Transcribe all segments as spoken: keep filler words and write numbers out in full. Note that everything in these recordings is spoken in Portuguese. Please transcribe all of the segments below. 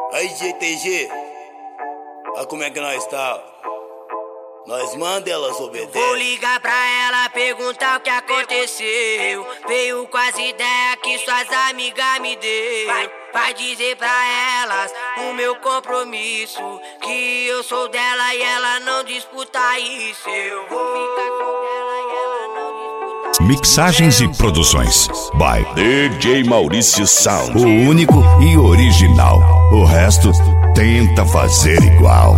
Aí, G T G, olha como é que nós tá. Nós manda, elas obedecem. Vou ligar pra ela, perguntar o que aconteceu. Veio com as ideias que suas amigas me deu. Vai, vai dizer pra elas o meu compromisso, que eu sou dela e ela não disputa isso. Eu vou ficar com ela e ela não disputa isso. Mixagens e produções by D J Maurício Sound. O único e original. O resto tenta fazer igual.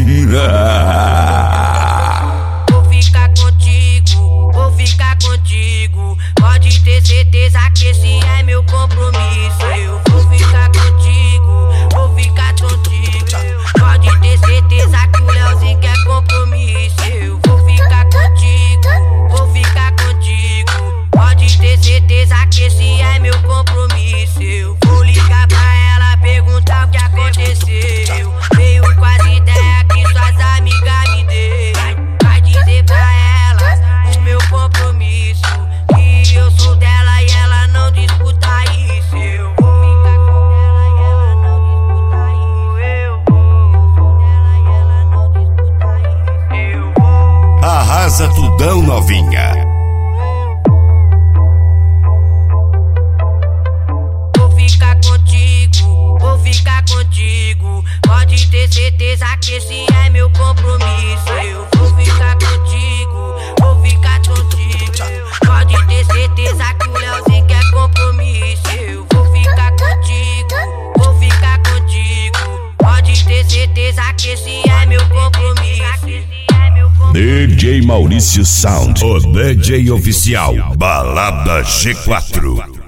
Vou ficar contigo, vou ficar contigo. Pode ter certeza que esse é meu compromisso. Eu vou ficar contigo, vou ficar contigo. Pode ter certeza que o Leozinho quer compromisso. Eu vou ficar contigo, vou ficar contigo. Pode ter certeza que esse é meu compromisso. Eu vou ligar pra ela, perguntar o que aconteceu. Veio com as ideias que suas amigas me deu. Vai dizer pra elas o meu compromisso, que eu sou dela e ela não disputa isso. Eu vou ficar com ela e ela não disputa isso. Eu vou dela e ela não disputa isso. Eu vou. Arrasa tudão, novinha. Vou ficar contigo, vou ficar contigo. Pode ter certeza que esse é meu compromisso. Eu vou ficar contigo, vou ficar contigo. Pode ter certeza que o Leozinho quer compromisso. Eu vou ficar contigo, vou ficar contigo. Pode ter certeza que esse é meu compromisso. D J Maurício Sound. O D J oficial Balada G quatro.